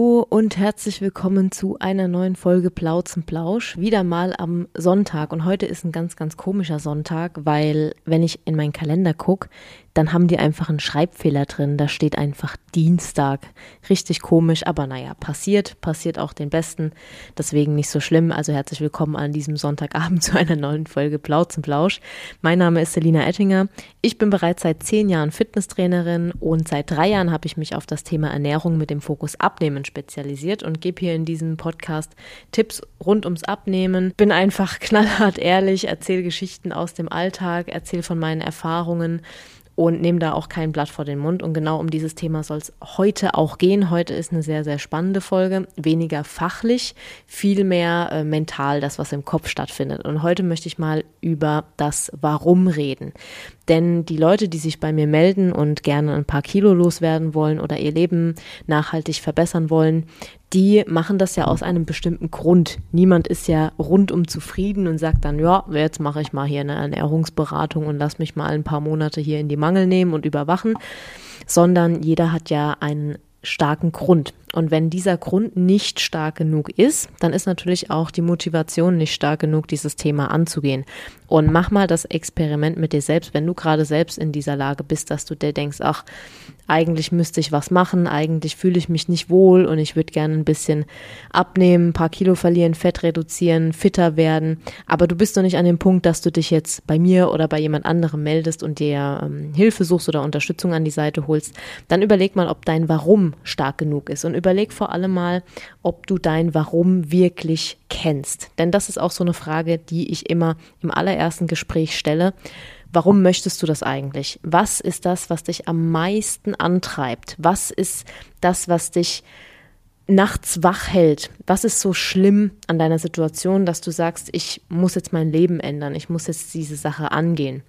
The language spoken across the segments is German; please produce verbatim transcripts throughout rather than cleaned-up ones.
Und herzlich willkommen zu einer neuen Folge Plauzenplausch, wieder mal am Sonntag. Und heute ist ein ganz, ganz komischer Sonntag, weil wenn ich in meinen Kalender gucke, dann haben die einfach einen Schreibfehler drin. Da steht einfach Dienstag. Richtig komisch, aber naja, passiert, passiert auch den Besten. Deswegen nicht so schlimm. Also herzlich willkommen an diesem Sonntagabend zu einer neuen Folge Plauzenplausch. Mein Name ist Selina Ettinger. Ich bin bereits seit zehn Jahren Fitnesstrainerin und seit drei Jahren habe ich mich auf das Thema Ernährung mit dem Fokus Abnehmen spezialisiert und gebe hier in diesem Podcast Tipps rund ums Abnehmen. Bin einfach knallhart ehrlich, erzähle Geschichten aus dem Alltag, erzähle von meinen Erfahrungen und nehme da auch kein Blatt vor den Mund. Und genau um dieses Thema soll es heute auch gehen. Heute ist eine sehr, sehr spannende Folge. Weniger fachlich, viel mehr äh, mental, das, was im Kopf stattfindet. Und heute möchte ich mal über das Warum reden. Denn die Leute, die sich bei mir melden und gerne ein paar Kilo loswerden wollen oder ihr Leben nachhaltig verbessern wollen, die machen das ja aus einem bestimmten Grund. Niemand ist ja rundum zufrieden und sagt dann, ja, jetzt mache ich mal hier eine Ernährungsberatung und lass mich mal ein paar Monate hier in die Mangel nehmen und überwachen, sondern jeder hat ja einen starken Grund. Und wenn dieser Grund nicht stark genug ist, dann ist natürlich auch die Motivation nicht stark genug, dieses Thema anzugehen. Und mach mal das Experiment mit dir selbst, wenn du gerade selbst in dieser Lage bist, dass du dir denkst, ach, eigentlich müsste ich was machen, eigentlich fühle ich mich nicht wohl und ich würde gerne ein bisschen abnehmen, ein paar Kilo verlieren, Fett reduzieren, fitter werden, aber du bist noch nicht an dem Punkt, dass du dich jetzt bei mir oder bei jemand anderem meldest und dir ähm, Hilfe suchst oder Unterstützung an die Seite holst, dann überleg mal, ob dein Warum stark genug ist und überleg vor allem mal, ob du dein Warum wirklich kennst. Denn das ist auch so eine Frage, die ich immer im allerersten Gespräch stelle. Warum möchtest du das eigentlich? Was ist das, was dich am meisten antreibt? Was ist das, was dich nachts wach hält? Was ist so schlimm an deiner Situation, dass du sagst, ich muss jetzt mein Leben ändern, ich muss jetzt diese Sache angehen?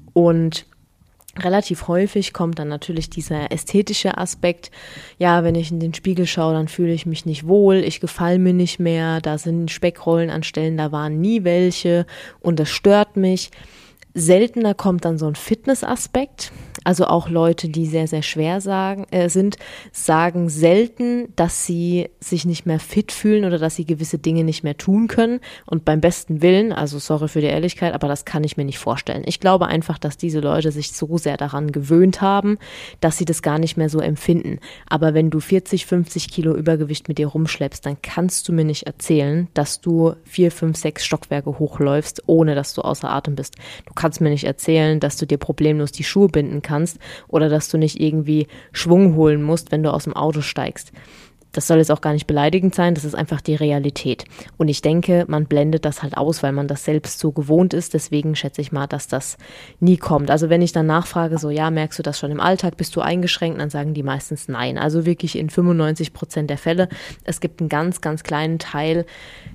Und relativ häufig kommt dann natürlich dieser ästhetische Aspekt. Ja, wenn ich in den Spiegel schaue, dann fühle ich mich nicht wohl, ich gefalle mir nicht mehr, da sind Speckrollen an Stellen, da waren nie welche und das stört mich. Seltener kommt dann so ein Fitnessaspekt, also auch Leute, die sehr, sehr schwer sagen, äh, sind, sagen selten, dass sie sich nicht mehr fit fühlen oder dass sie gewisse Dinge nicht mehr tun können und beim besten Willen, also sorry für die Ehrlichkeit, aber das kann ich mir nicht vorstellen. Ich glaube einfach, dass diese Leute sich so sehr daran gewöhnt haben, dass sie das gar nicht mehr so empfinden. Aber wenn du vierzig, fünfzig Kilo Übergewicht mit dir rumschleppst, dann kannst du mir nicht erzählen, dass du vier, fünf, sechs Stockwerke hochläufst, ohne dass du außer Atem bist. Du kannst mir nicht erzählen, dass du dir problemlos die Schuhe binden kannst oder dass du nicht irgendwie Schwung holen musst, wenn du aus dem Auto steigst. Das soll jetzt auch gar nicht beleidigend sein, das ist einfach die Realität. Und ich denke, man blendet das halt aus, weil man das selbst so gewohnt ist. Deswegen schätze ich mal, dass das nie kommt. Also wenn ich dann nachfrage, so ja, merkst du das schon im Alltag, bist du eingeschränkt, dann sagen die meistens nein. Also wirklich in fünfundneunzig Prozent der Fälle. Es gibt einen ganz, ganz kleinen Teil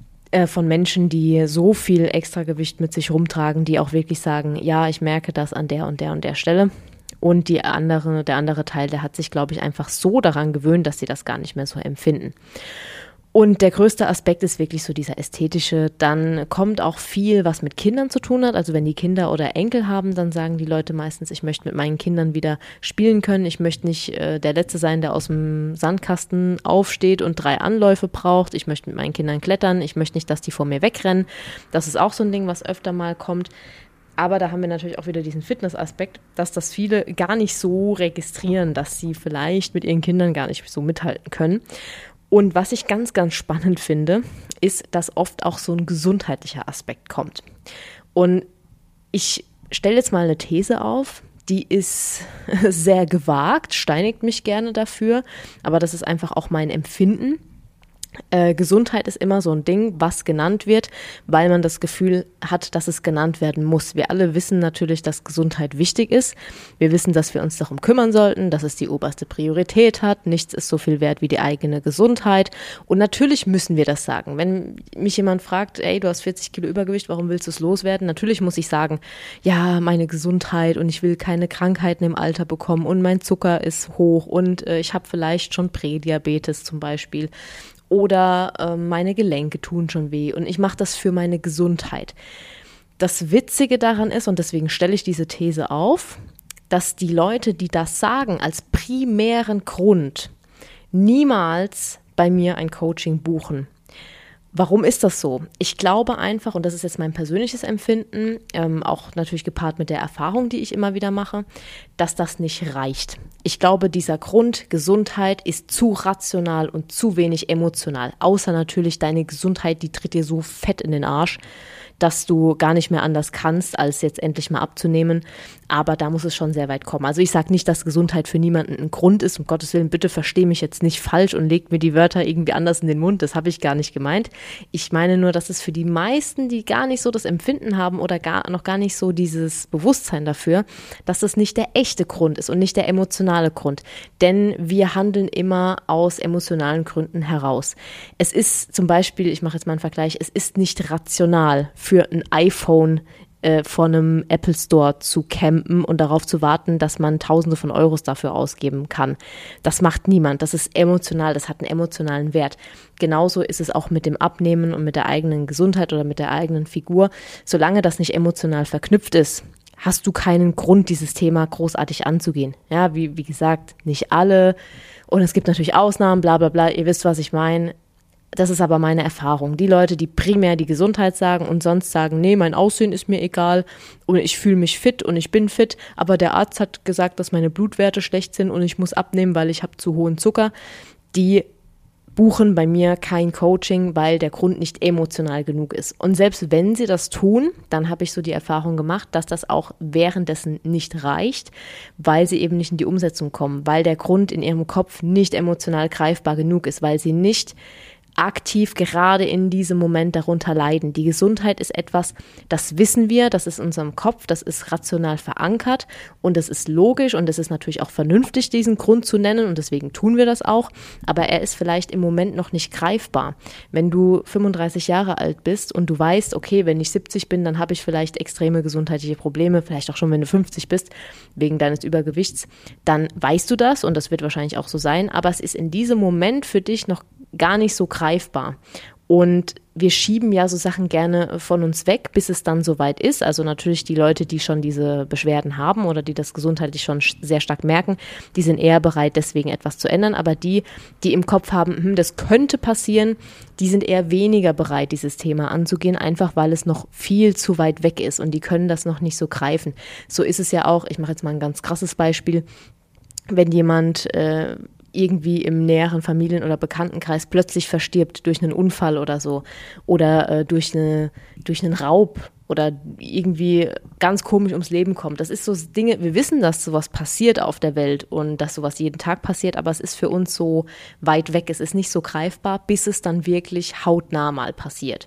von Menschen, die so viel Extragewicht mit sich rumtragen, die auch wirklich sagen, ja, ich merke das an der und der und der Stelle. Und die andere, der andere Teil, der hat sich, glaube ich, einfach so daran gewöhnt, dass sie das gar nicht mehr so empfinden. Und der größte Aspekt ist wirklich so dieser ästhetische. Dann kommt auch viel, was mit Kindern zu tun hat. Also wenn die Kinder oder Enkel haben, dann sagen die Leute meistens, ich möchte mit meinen Kindern wieder spielen können. Ich möchte nicht äh, der Letzte sein, der aus dem Sandkasten aufsteht und drei Anläufe braucht. Ich möchte mit meinen Kindern klettern. Ich möchte nicht, dass die vor mir wegrennen. Das ist auch so ein Ding, was öfter mal kommt. Aber da haben wir natürlich auch wieder diesen Fitnessaspekt, dass das viele gar nicht so registrieren, dass sie vielleicht mit ihren Kindern gar nicht so mithalten können. Und was ich ganz, ganz spannend finde, ist, dass oft auch so ein gesundheitlicher Aspekt kommt. Und ich stelle jetzt mal eine These auf, die ist sehr gewagt, steinigt mich gerne dafür, aber das ist einfach auch mein Empfinden. Äh, Gesundheit ist immer so ein Ding, was genannt wird, weil man das Gefühl hat, dass es genannt werden muss. Wir alle wissen natürlich, dass Gesundheit wichtig ist. Wir wissen, dass wir uns darum kümmern sollten, dass es die oberste Priorität hat. Nichts ist so viel wert wie die eigene Gesundheit. Und natürlich müssen wir das sagen. Wenn mich jemand fragt, ey, du hast vierzig Kilo Übergewicht, warum willst du es loswerden? Natürlich muss ich sagen, ja, meine Gesundheit und ich will keine Krankheiten im Alter bekommen und mein Zucker ist hoch und äh, ich habe vielleicht schon Prädiabetes zum Beispiel. Oder äh, meine Gelenke tun schon weh und ich mache das für meine Gesundheit. Das Witzige daran ist, und deswegen stelle ich diese These auf, dass die Leute, die das sagen als primären Grund, niemals bei mir ein Coaching buchen. Warum ist das so? Ich glaube einfach, und das ist jetzt mein persönliches Empfinden, ähm, auch natürlich gepaart mit der Erfahrung, die ich immer wieder mache, dass das nicht reicht. Ich glaube, dieser Grund Gesundheit ist zu rational und zu wenig emotional. Außer natürlich deine Gesundheit, die tritt dir so fett in den Arsch, dass du gar nicht mehr anders kannst, als jetzt endlich mal abzunehmen. Aber da muss es schon sehr weit kommen. Also ich sage nicht, dass Gesundheit für niemanden ein Grund ist. Um Gottes Willen, bitte versteh mich jetzt nicht falsch und legt mir die Wörter irgendwie anders in den Mund. Das habe ich gar nicht gemeint. Ich meine nur, dass es für die meisten, die gar nicht so das Empfinden haben oder gar, noch gar nicht so dieses Bewusstsein dafür, dass das nicht der echte Grund ist und nicht der emotionale Grund. Denn wir handeln immer aus emotionalen Gründen heraus. Es ist zum Beispiel, ich mache jetzt mal einen Vergleich, es ist nicht rational für ein iPhone äh, vor einem Apple Store zu campen und darauf zu warten, dass man Tausende von Euros dafür ausgeben kann. Das macht niemand. Das ist emotional, das hat einen emotionalen Wert. Genauso ist es auch mit dem Abnehmen und mit der eigenen Gesundheit oder mit der eigenen Figur. Solange das nicht emotional verknüpft ist, hast du keinen Grund, dieses Thema großartig anzugehen. Ja, wie, wie gesagt, nicht alle. Und es gibt natürlich Ausnahmen, bla bla bla. Ihr wisst, was ich meine. Das ist aber meine Erfahrung. Die Leute, die primär die Gesundheit sagen und sonst sagen, nee, mein Aussehen ist mir egal und ich fühle mich fit und ich bin fit, aber der Arzt hat gesagt, dass meine Blutwerte schlecht sind und ich muss abnehmen, weil ich habe zu hohen Zucker, die buchen bei mir kein Coaching, weil der Grund nicht emotional genug ist. Und selbst wenn sie das tun, dann habe ich so die Erfahrung gemacht, dass das auch währenddessen nicht reicht, weil sie eben nicht in die Umsetzung kommen, weil der Grund in ihrem Kopf nicht emotional greifbar genug ist, weil sie nicht aktiv gerade in diesem Moment darunter leiden. Die Gesundheit ist etwas, das wissen wir, das ist in unserem Kopf, das ist rational verankert und es ist logisch und es ist natürlich auch vernünftig, diesen Grund zu nennen und deswegen tun wir das auch, aber er ist vielleicht im Moment noch nicht greifbar. Wenn du fünfunddreißig Jahre alt bist und du weißt, okay, wenn ich siebzig bin, dann habe ich vielleicht extreme gesundheitliche Probleme, vielleicht auch schon, wenn du fünfzig bist, wegen deines Übergewichts, dann weißt du das und das wird wahrscheinlich auch so sein, aber es ist in diesem Moment für dich noch gar nicht so greifbar. Und wir schieben ja so Sachen gerne von uns weg, bis es dann soweit ist. Also natürlich die Leute, die schon diese Beschwerden haben oder die das gesundheitlich schon sehr stark merken, die sind eher bereit, deswegen etwas zu ändern. Aber die, die im Kopf haben, hm, das könnte passieren, die sind eher weniger bereit, dieses Thema anzugehen, einfach weil es noch viel zu weit weg ist und die können das noch nicht so greifen. So ist es ja auch, ich mache jetzt mal ein ganz krasses Beispiel, wenn jemand äh, irgendwie im näheren Familien- oder Bekanntenkreis plötzlich verstirbt durch einen Unfall oder so oder äh, durch, eine, durch einen Raub oder irgendwie ganz komisch ums Leben kommt. Das ist so Dinge, wir wissen, dass sowas passiert auf der Welt und dass sowas jeden Tag passiert, aber es ist für uns so weit weg, es ist nicht so greifbar, bis es dann wirklich hautnah mal passiert.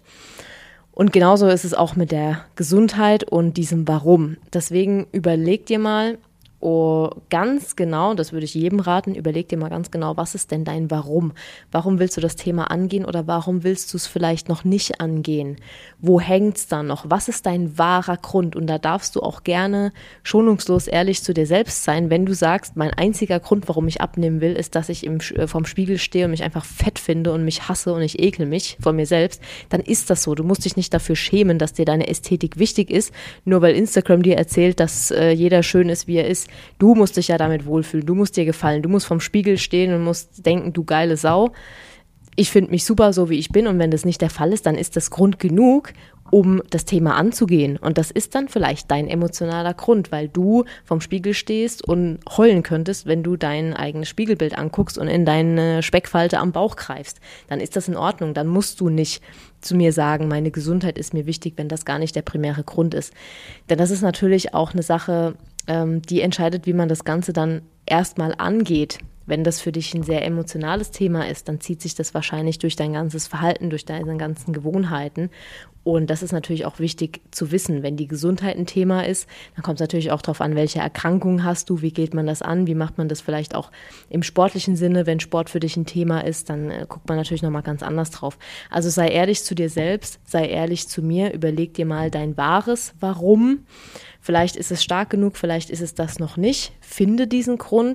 Und genauso ist es auch mit der Gesundheit und diesem Warum. Deswegen überleg dir mal, Oh, ganz genau, das würde ich jedem raten, überleg dir mal ganz genau, was ist denn dein Warum? Warum willst du das Thema angehen oder warum willst du es vielleicht noch nicht angehen? Wo hängt's da noch? Was ist dein wahrer Grund? Und da darfst du auch gerne schonungslos ehrlich zu dir selbst sein, wenn du sagst, mein einziger Grund, warum ich abnehmen will, ist, dass ich im, äh, vorm Spiegel stehe und mich einfach fett finde und mich hasse und ich ekel mich vor mir selbst, dann ist das so. Du musst dich nicht dafür schämen, dass dir deine Ästhetik wichtig ist, nur weil Instagram dir erzählt, dass äh, jeder schön ist, wie er ist. Du musst dich ja damit wohlfühlen, du musst dir gefallen, du musst vorm Spiegel stehen und musst denken, du geile Sau, ich finde mich super, so wie ich bin und wenn das nicht der Fall ist, dann ist das Grund genug, um das Thema anzugehen und das ist dann vielleicht dein emotionaler Grund, weil du vorm Spiegel stehst und heulen könntest, wenn du dein eigenes Spiegelbild anguckst und in deine Speckfalte am Bauch greifst, dann ist das in Ordnung, dann musst du nicht zu mir sagen, meine Gesundheit ist mir wichtig, wenn das gar nicht der primäre Grund ist, denn das ist natürlich auch eine Sache, die entscheidet, wie man das Ganze dann erstmal angeht. Wenn das für dich ein sehr emotionales Thema ist, dann zieht sich das wahrscheinlich durch dein ganzes Verhalten, durch deine ganzen Gewohnheiten. Und das ist natürlich auch wichtig zu wissen. Wenn die Gesundheit ein Thema ist, dann kommt es natürlich auch darauf an, welche Erkrankungen hast du, wie geht man das an, wie macht man das vielleicht auch im sportlichen Sinne. Wenn Sport für dich ein Thema ist, dann äh, guckt man natürlich nochmal ganz anders drauf. Also sei ehrlich zu dir selbst, sei ehrlich zu mir, überleg dir mal dein wahres Warum. Vielleicht ist es stark genug, vielleicht ist es das noch nicht. Finde diesen Grund,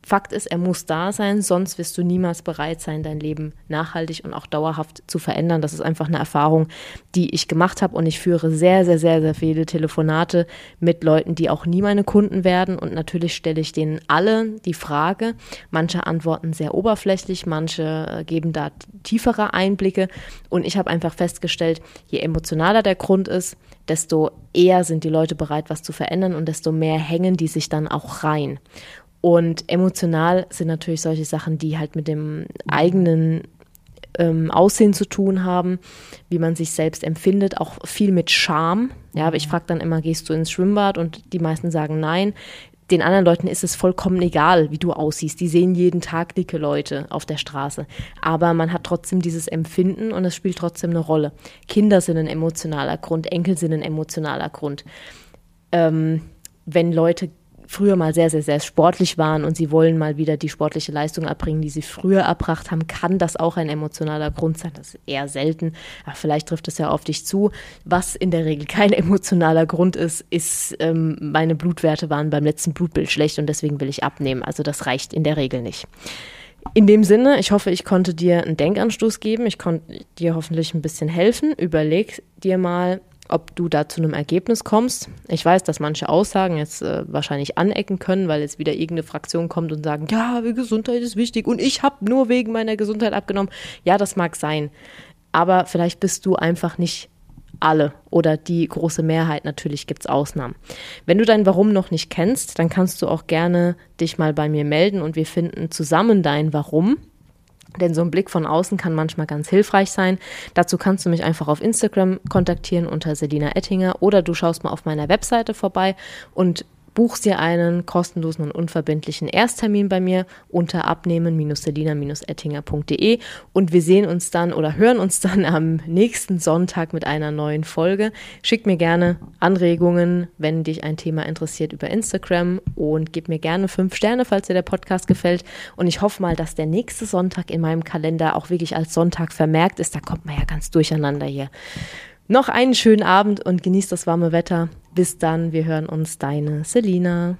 Fakt ist, er muss da sein, sonst wirst du niemals bereit sein, dein Leben nachhaltig und auch dauerhaft zu verändern. Das ist einfach eine Erfahrung, die ich gemacht habe und ich führe sehr, sehr, sehr, sehr viele Telefonate mit Leuten, die auch nie meine Kunden werden und natürlich stelle ich denen alle die Frage. Manche antworten sehr oberflächlich, manche geben da tiefere Einblicke und ich habe einfach festgestellt, je emotionaler der Grund ist, desto eher sind die Leute bereit, was zu verändern und desto mehr hängen die sich dann auch rein. Und emotional sind natürlich solche Sachen, die halt mit dem eigenen ähm, Aussehen zu tun haben, wie man sich selbst empfindet, auch viel mit Scham. Ja, aber ich frage dann immer, gehst du ins Schwimmbad? Und die meisten sagen nein. Den anderen Leuten ist es vollkommen egal, wie du aussiehst. Die sehen jeden Tag dicke Leute auf der Straße. Aber man hat trotzdem dieses Empfinden und es spielt trotzdem eine Rolle. Kinder sind ein emotionaler Grund, Enkel sind ein emotionaler Grund. Ähm, wenn Leute früher mal sehr, sehr, sehr sportlich waren und sie wollen mal wieder die sportliche Leistung erbringen, die sie früher erbracht haben, kann das auch ein emotionaler Grund sein. Das ist eher selten, aber vielleicht trifft es ja auf dich zu. Was in der Regel kein emotionaler Grund ist, ist, ähm, meine Blutwerte waren beim letzten Blutbild schlecht und deswegen will ich abnehmen. Also das reicht in der Regel nicht. In dem Sinne, ich hoffe, ich konnte dir einen Denkanstoß geben. Ich konnte dir hoffentlich ein bisschen helfen. Überleg dir mal, ob du da zu einem Ergebnis kommst. Ich weiß, dass manche Aussagen jetzt äh, wahrscheinlich anecken können, weil jetzt wieder irgendeine Fraktion kommt und sagen, ja, Gesundheit ist wichtig und ich habe nur wegen meiner Gesundheit abgenommen. Ja, das mag sein, aber vielleicht bist du einfach nicht alle oder die große Mehrheit. Natürlich gibt es Ausnahmen. Wenn du dein Warum noch nicht kennst, dann kannst du auch gerne dich mal bei mir melden und wir finden zusammen dein Warum. Denn so ein Blick von außen kann manchmal ganz hilfreich sein. Dazu kannst du mich einfach auf Instagram kontaktieren unter Selina Ettinger oder du schaust mal auf meiner Webseite vorbei und buchst dir einen kostenlosen und unverbindlichen Ersttermin bei mir unter abnehmen Selina Ettinger punkt de und wir sehen uns dann oder hören uns dann am nächsten Sonntag mit einer neuen Folge. Schick mir gerne Anregungen, wenn dich ein Thema interessiert, über Instagram und gib mir gerne fünf Sterne, falls dir der Podcast gefällt und ich hoffe mal, dass der nächste Sonntag in meinem Kalender auch wirklich als Sonntag vermerkt ist. Da kommt man ja ganz durcheinander hier. Noch einen schönen Abend und genießt das warme Wetter. Bis dann, wir hören uns, deine Selina.